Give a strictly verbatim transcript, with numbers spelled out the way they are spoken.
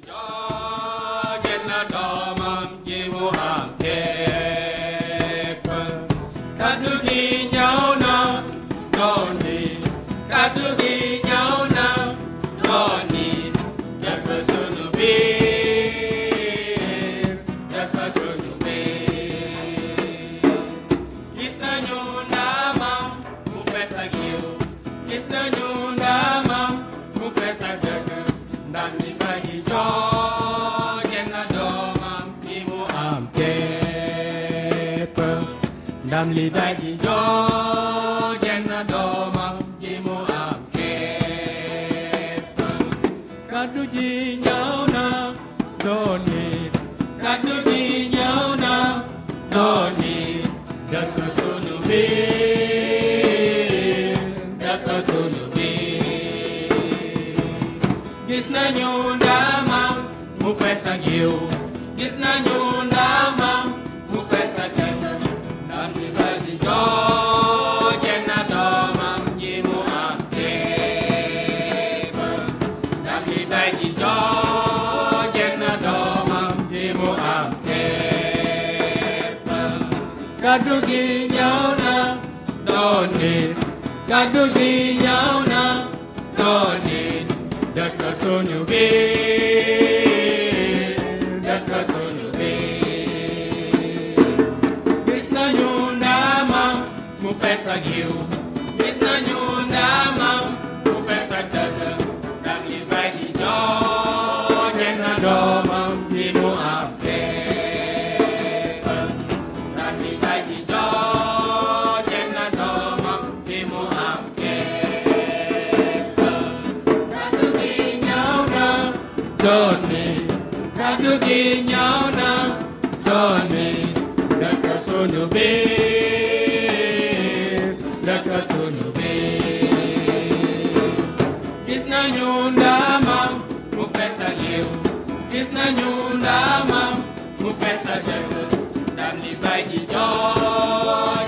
Ndam li daji joo jenna doomam ji mu am képp kaddu ji ñëw na doon nit kaddu ji ñëw na doon nit dëkk sunu biir dëkk sunu biir gis nañu ndamam mu fees ak yiw gis nañu ndamam mu fees ak kaddu gi ñëw na doon nit kaddu gi ñëw na doon nit dëkk sunu biir dëkk sunu biir gis nañu ndamam mu fees ak yiw gis nañu ndamam mu fees ak dëgg ndam li bay di joo jenn doomam ji mu am doon nit kaddu gi ñëw na doon nit dëkk sunu biir dëkk sunu biir gis nañu ndamam mu fees ak yiw gis nañu ndamam mu fees ak dëgg ndam li bay di joo